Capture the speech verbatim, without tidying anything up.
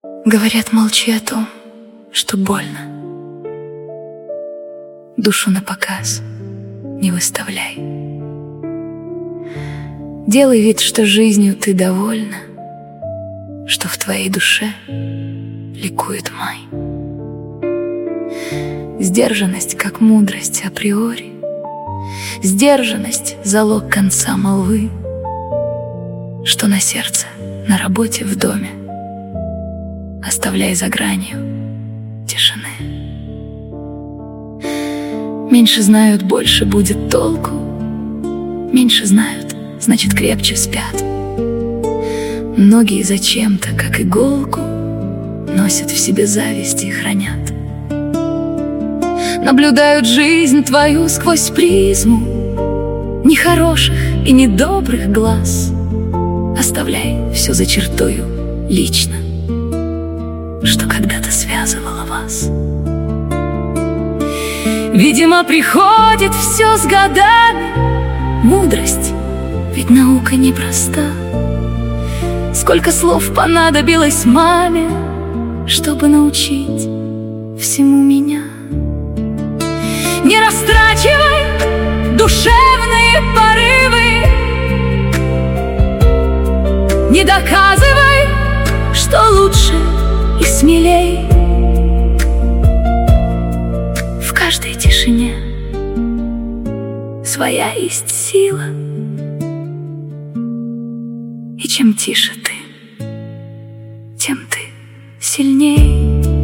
Говорят, молчи о том, что больно. Душу напоказ не выставляй. Делай вид, что жизнью ты довольна, что в твоей душе ликует май. Сдержанность, как мудрость априори, сдержанность — залог конца молвы, что на сердце, на работе, в доме оставляй за гранью тишины. Меньше знают, больше будет толку. Меньше знают, значит, крепче спят. Многие зачем-то, как иголку, носят в себе зависть и хранят. Наблюдают жизнь твою сквозь призму нехороших и недобрых глаз. Оставляй все за чертою лично, что когда-то связывало вас. Видимо, приходит все с годами. Мудрость, ведь наука непроста. Сколько слов понадобилось маме, чтобы научить всему меня. Не растрачивай душевные порывы, не доказывай, что лучше и смелей. В каждой тишине своя есть сила, и чем тише ты, тем ты сильней.